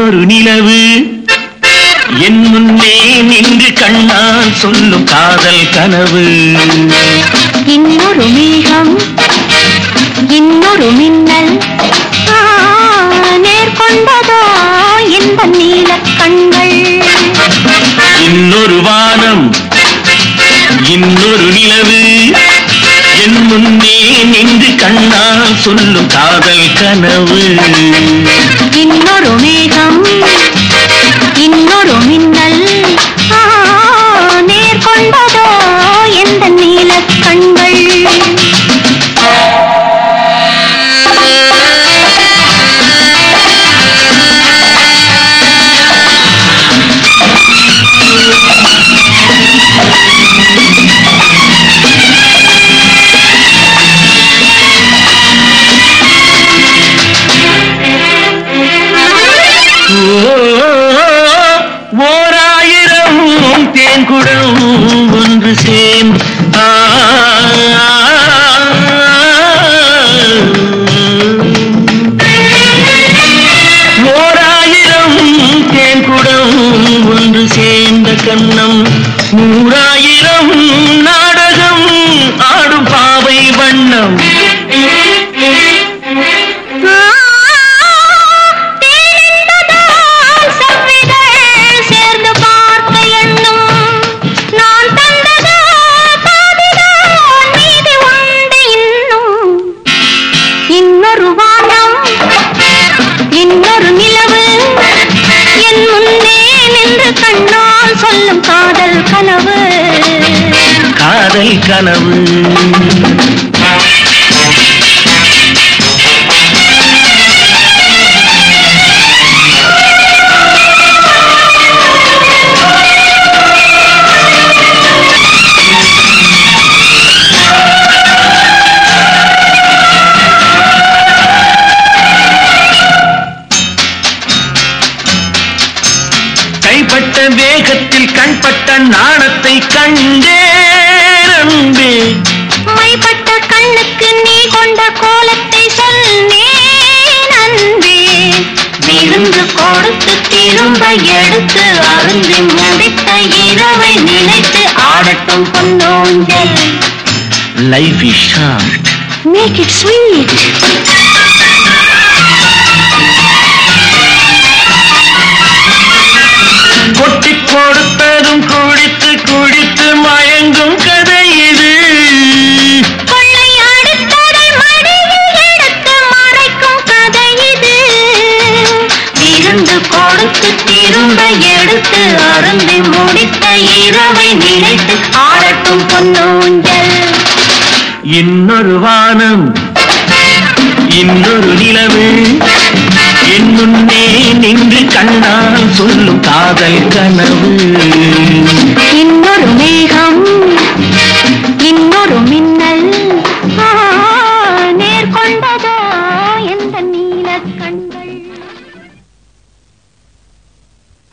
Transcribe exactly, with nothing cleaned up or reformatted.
இன்னொரு நிலவு என் முன்னே நின்று கண்ணால் சொல்லும் காதல் கனவு. இன்னொரு மேகம் இன்னொரு மின்னல் நேர்கொண்டதோ இந்த நீல கண்கள். இன்னொரு வானம் இன்னொரு நிலவு என் முன்னே நின்று கண்ணால் சொல்லும் காதல் கனவு. இன்னொரு மேகம் இன்னொரு மின்னல் நேர்கொண்டதோ இந்த நீல கண்கள். ஓராயிரம் தேன்குடம் ஒன்று சேர்ந்து ஓராயிரம் தேன்குடம் ஒன்று சேர்ந்த கண்ணம் நூறாயிரம் நாடகம் ஆடும் பாவை வண்ணம். இன்னொரு நிலவு என் முன்னே நின்று கண்ணால் சொல்லும் காதல் கனவு. காதல் கனவு. கைப்பட்ட வேகத்தில் கண்பட்ட நாணத்தை கண்டேரம்பே. மைப்பட்ட கண்ணுக்கு நீ கொண்ட கோலத்தை சொன்னேன் அன்பே. விருந்து கொடுத்து திரும்ப எடுத்து அருந்தி முடித்த இரவை நினைத்து ஆடட்டும் பொன்னோஞ்சல். Life is short. Make it sweet. கொட்டி கொடுத்ததும் குடித்து குடித்து மயங்கும் கதை இது. கொள்ளையடித்ததை மடியில் எடுத்து மறைக்கும் கதை இது. விருந்து கொடுத்து திரும்ப எடுத்து அருந்தி முடித்த இரவை நினைத்து ஆடட்டும் பொன்னூஞ்சல். இன்னொரு வானம் இன்னொரு நிலவு என் முன்னே நின்று கண்ணால் சொல்லும் காதல் கனவு.